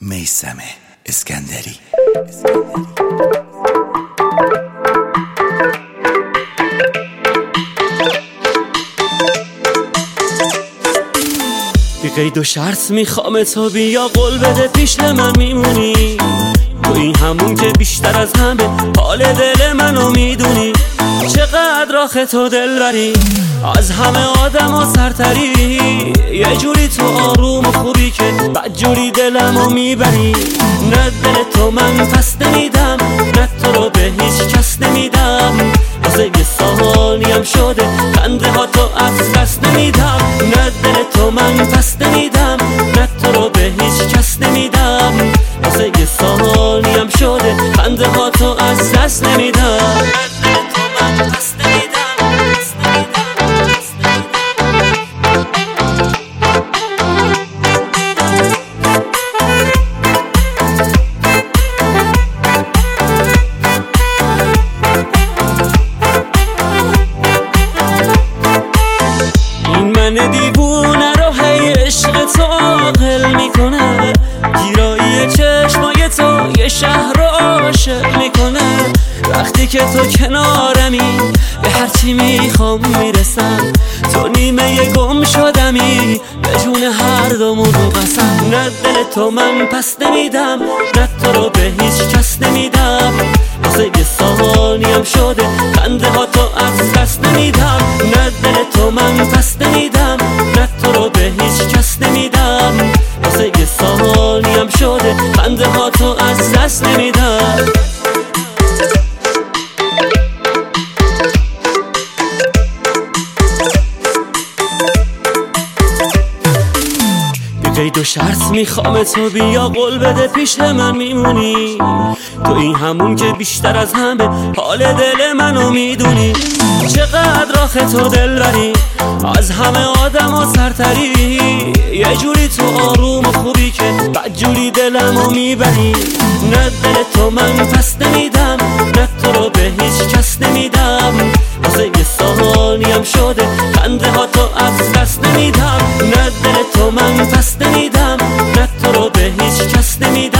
میثم اسکندری. بی قید و شرط میخوام تو بیا قول بده پیش من میمونی، تو این همون که بیشتر از همه حال دل منو میدونی. چقدر آخه تو دل بری، از همه آدم ها سرتری، یه جوری تو آروم و خوبی که بدجوری دلمو میبری. نه دل تو من پس نمیدم، نه تو رو به هیچ کس نمیدم، واسه یه ثانیم شده خنده ها تو از دست نمیدم. نه دل تو من پس نمیدم، نه تو رو به هیچ کس نمیدم، واسه یه ثانیم شده خنده ها تو از دست نمیدم. من دیوونه رو هی عشق تو عاقل میکنه، گیرایی چشمای تو یه شهر رو عاشق میکنه. وقتی که تو کنارمی به هرچی میخوام میرسم، تو نیمه گم شدمی به جون هر دومون رو قسم. نه دل تو من پس نمیدم، نه تو رو به هیچ کس نمیدم، واسه یه ثانیم شده خنده ها تو از دست نمیدم. نه دل تو من پس نمیدم، نه تو رو به هیچ کس نمیدم، واسه یه ثانیم شده خنده ها تو از دست نمیدم. قید و شرط میخوام تو بیا قول بده پیش من میمونی، تو این همون که بیشتر از همه حال دل منو میدونی. چقدر آخه تو دل بری، از همه آدم ها سرتری، یه جوری تو آروم و خوبی که بدجوری دلمو میبری. نه دل تو من پس نمیدم، نه تو رو به هیچ کس نمیدم، واسه یه ثانیم شده خنده ها تو از دست نمیدم. نه دل تو من پس نمیدم، نه تو رو به هیچ کس نمیدم،